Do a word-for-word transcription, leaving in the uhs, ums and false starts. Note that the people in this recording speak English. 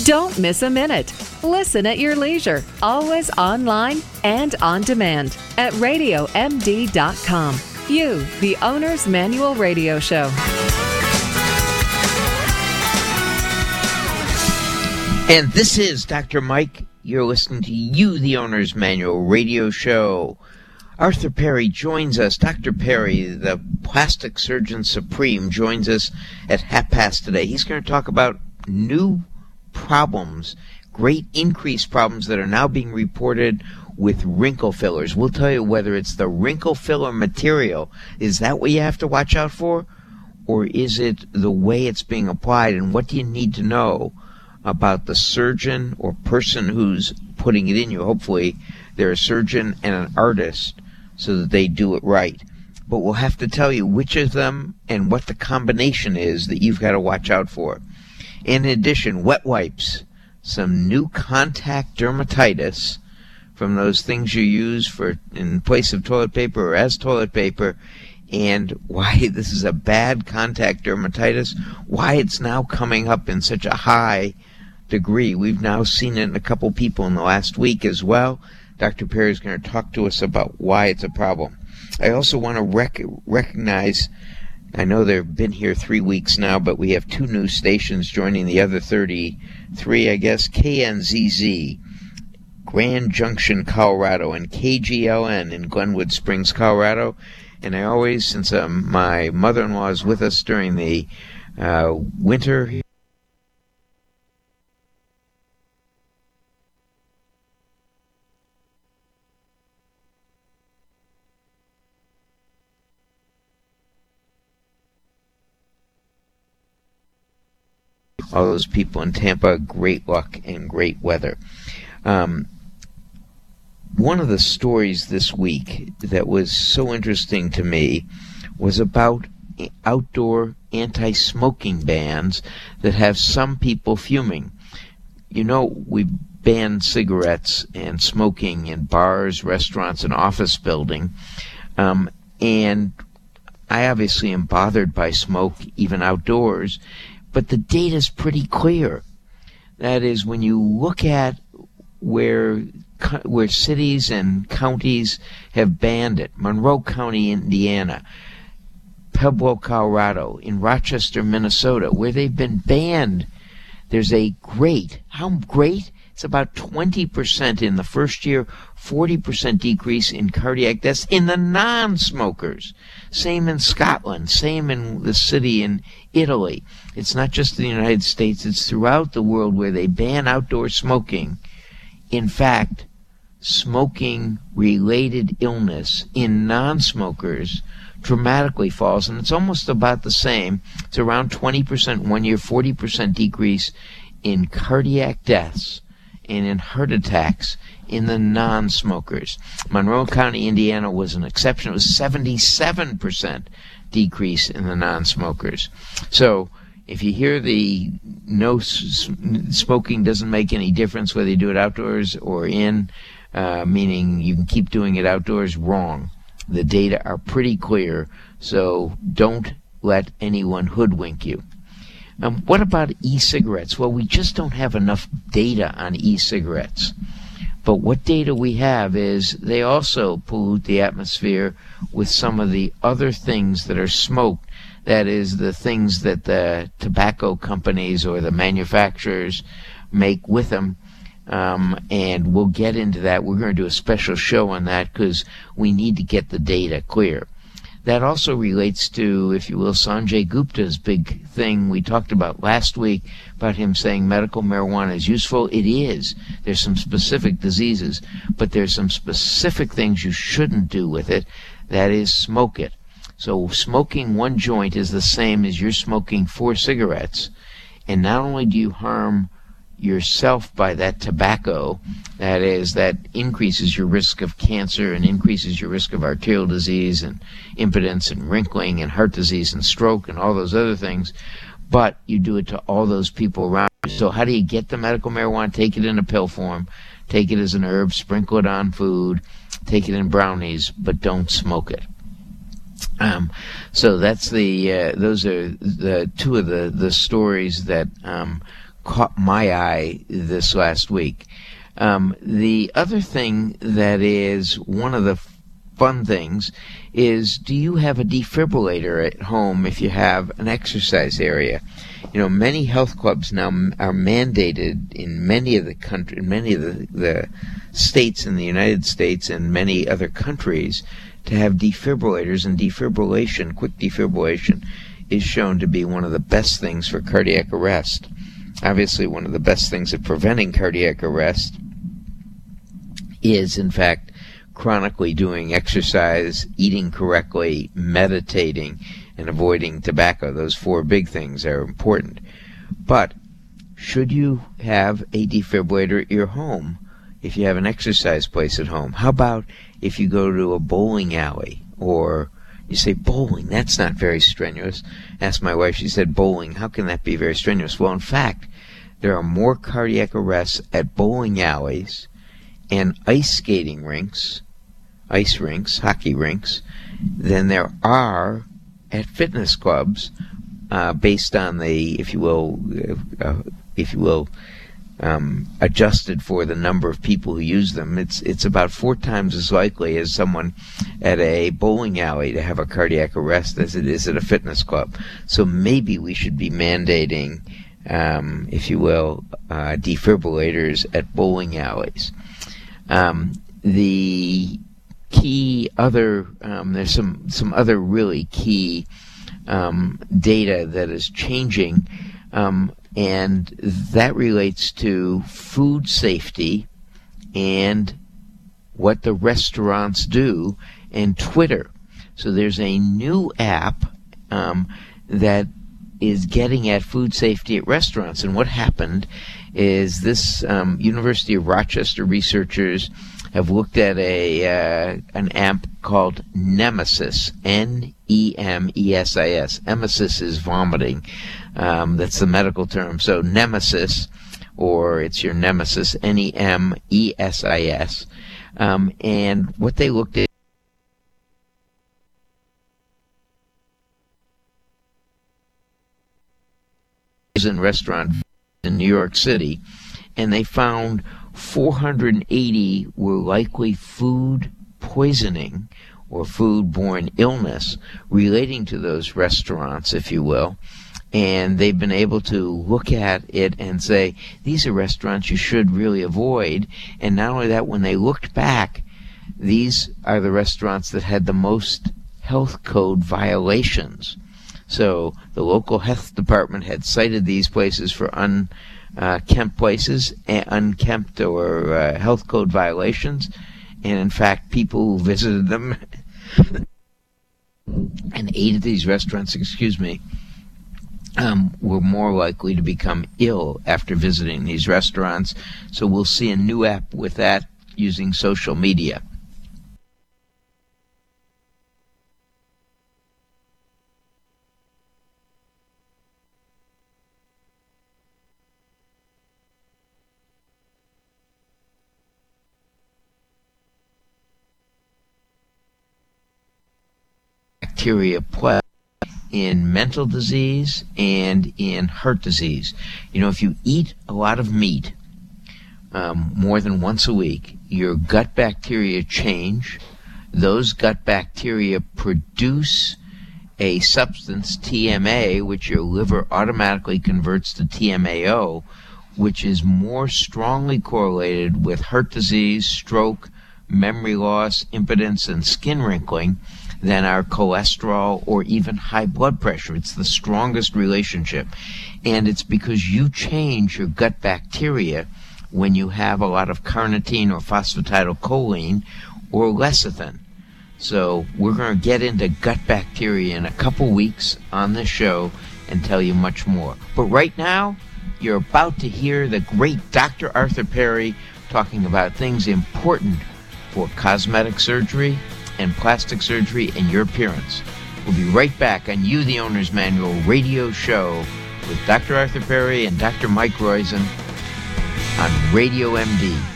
Don't miss a minute. Listen at your leisure, always online and on demand at radio m d dot com. You, the Owner's Manual Radio Show. And this is Doctor Mike. You're listening to You, the Owner's Manual Radio Show. Arthur Perry joins us. Doctor Perry, the plastic surgeon supreme, joins us at half past today. He's going to talk about new problems, great increased problems that are now being reported with wrinkle fillers. We'll tell you whether it's the wrinkle filler material. Is that what you have to watch out for? Or is it the way it's being applied? And what do you need to know about the surgeon or person who's putting it in you? Hopefully they're a surgeon and an artist so that they do it right. But we'll have to tell you which of them and what the combination is that you've got to watch out for. In addition, wet wipes, some new contact dermatitis from those things you use for in place of toilet paper or as toilet paper, and why this is a bad contact dermatitis, why it's now coming up in such a high degree. We've now seen it in a couple people in the last week as well. Doctor Perry is going to talk to us about why it's a problem. I also want to rec- recognize, I know they've been here three weeks now, but we have two new stations joining the other thirty-three, I guess, K N Z Z, Grand Junction, Colorado, and K G L N in Glenwood Springs, Colorado. And I always, since um, my mother-in-law is with us during the uh, winter, all those people in Tampa, great luck and great weather. Um, one of the stories this week that was so interesting to me was about outdoor anti-smoking bans that have some people fuming. You know, we banned cigarettes and smoking in bars, restaurants, and office building. Um, and I obviously am bothered by smoke, even outdoors. But the data is pretty clear. That is, when you look at where where cities and counties have banned it, Monroe County, Indiana, Pueblo, Colorado, in Rochester, Minnesota, where they've been banned, there's a great, how great? It's about twenty percent in the first year, forty percent decrease in cardiac deaths in the non-smokers. Same in Scotland, same in the city in Italy. It's not just the United States, it's throughout the world where they ban outdoor smoking. In fact, smoking-related illness in non-smokers dramatically falls, and it's almost about the same. It's around twenty percent one year, forty percent decrease in cardiac deaths and in heart attacks in the non-smokers. Monroe County, Indiana was an exception. It was seventy-seven percent decrease in the non-smokers. So if you hear the no s- smoking doesn't make any difference whether you do it outdoors or in, uh, meaning you can keep doing it outdoors, wrong. The data are pretty clear, so don't let anyone hoodwink you. Um, what about e-cigarettes? Well, we just don't have enough data on e-cigarettes. But what data we have is they also pollute the atmosphere with some of the other things that are smoked. That is, the things that the tobacco companies or the manufacturers make with them. Um, and we'll get into that. We're going to do a special show on that because we need to get the data clear. That also relates to, if you will, Sanjay Gupta's big thing we talked about last week about him saying medical marijuana is useful. It is. There's some specific diseases, but there's some specific things you shouldn't do with it. That is, smoke it. So smoking one joint is the same as you're smoking four cigarettes. And not only do you harm yourself by that tobacco, that is, that increases your risk of cancer and increases your risk of arterial disease and impotence and wrinkling and heart disease and stroke and all those other things, but you do it to all those people around you. So how do you get the medical marijuana? Take it in a pill form, take it as an herb, sprinkle it on food, take it in brownies, but don't smoke it. Um, so that's the uh, those are the two of the, the stories that um, caught my eye this last week. Um, the other thing that is one of the fun things is, do you have a defibrillator at home if you have an exercise area? You know, many health clubs now are mandated in many of the country, in many of the, the states in the United States and many other countries to have defibrillators, and defibrillation, quick defibrillation, is shown to be one of the best things for cardiac arrest. Obviously, one of the best things at preventing cardiac arrest is, in fact, chronically doing exercise, eating correctly, meditating, and avoiding tobacco. Those four big things are important. But should you have a defibrillator at your home if you have an exercise place at home? How about if you go to a bowling alley, or you say, bowling, that's not very strenuous. Asked my wife, she said, bowling, how can that be very strenuous? Well, in fact, there are more cardiac arrests at bowling alleys and ice skating rinks, ice rinks, hockey rinks, than there are at fitness clubs, uh, based on the, if you will, uh, if you will, um, adjusted for the number of people who use them. It's it's about four times as likely as someone at a bowling alley to have a cardiac arrest as it is at a fitness club. So maybe we should be mandating, um, if you will, uh, defibrillators at bowling alleys. Um, the key other, um, there's some, some other really key um, data that is changing, um, and that relates to food safety and what the restaurants do, and Twitter. So there's a new app um, that is getting at food safety at restaurants. And what happened is this um, University of Rochester researchers have looked at a uh, an app called Nemesis, N E M E S I S. Emesis is vomiting. Um, that's the medical term. So Nemesis, or it's your nemesis, N E M E S I S. Um, and what they looked at in restaurant in New York City, and they found four hundred eighty were likely food poisoning or food-borne illness relating to those restaurants, if you will. And they've been able to look at it and say, these are restaurants you should really avoid. And not only that, when they looked back, these are the restaurants that had the most health code violations. So the local health department had cited these places for unkempt places, unkempt or uh, health code violations. And in fact, people who visited them and ate at these restaurants, excuse me, Um, were more likely to become ill after visiting these restaurants. So we'll see a new app with that using social media. Bacteria play in mental disease and in heart disease. You know, if you eat a lot of meat um, more than once a week, your gut bacteria change. Those gut bacteria produce a substance, T M A, which your liver automatically converts to T M A O, which is more strongly correlated with heart disease, stroke, memory loss, impotence, and skin wrinkling than our cholesterol or even high blood pressure. It's the strongest relationship. And it's because you change your gut bacteria when you have a lot of carnitine or phosphatidylcholine or lecithin. So we're going to get into gut bacteria in a couple weeks on this show and tell you much more. But right now, you're about to hear the great Doctor Arthur Perry talking about things important for cosmetic surgery and plastic surgery and your appearance. We'll be right back on You, the Owner's Manual radio show with Doctor Arthur Perry and Doctor Mike Roizen on Radio M D.